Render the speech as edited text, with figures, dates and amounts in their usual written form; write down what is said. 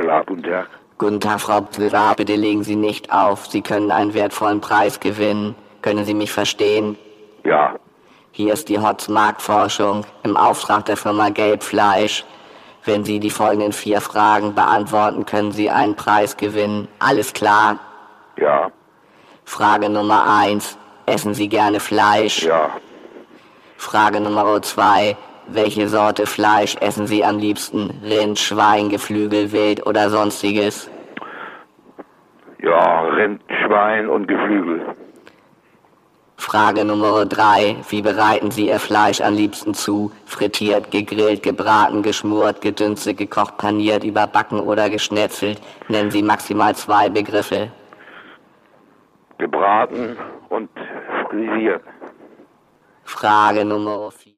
Apparat, guten Tag. Guten Tag, Frau Pflüger, bitte legen Sie nicht auf. Sie können einen wertvollen Preis gewinnen. Können Sie mich verstehen? Ja, Hier ist die HOTS Marktforschung im Auftrag der Firma Gelbfleisch. Wenn Sie die folgenden 4 Fragen beantworten, können Sie einen Preis gewinnen. Alles klar? ja, Frage Nummer 1. Essen Sie gerne Fleisch? ja. Frage Nummer 2. Welche Sorte Fleisch essen Sie am liebsten? Rind, Schwein, Geflügel, Wild oder sonstiges? Ja, Rind, Schwein und Geflügel. Frage Nummer 3. Wie bereiten Sie Ihr Fleisch am liebsten zu? Frittiert, gegrillt, gebraten, geschmort, gedünstet, gekocht, paniert, überbacken oder geschnetzelt? Nennen Sie maximal 2 Begriffe. Gebraten und frisiert. Frage Nummer 4.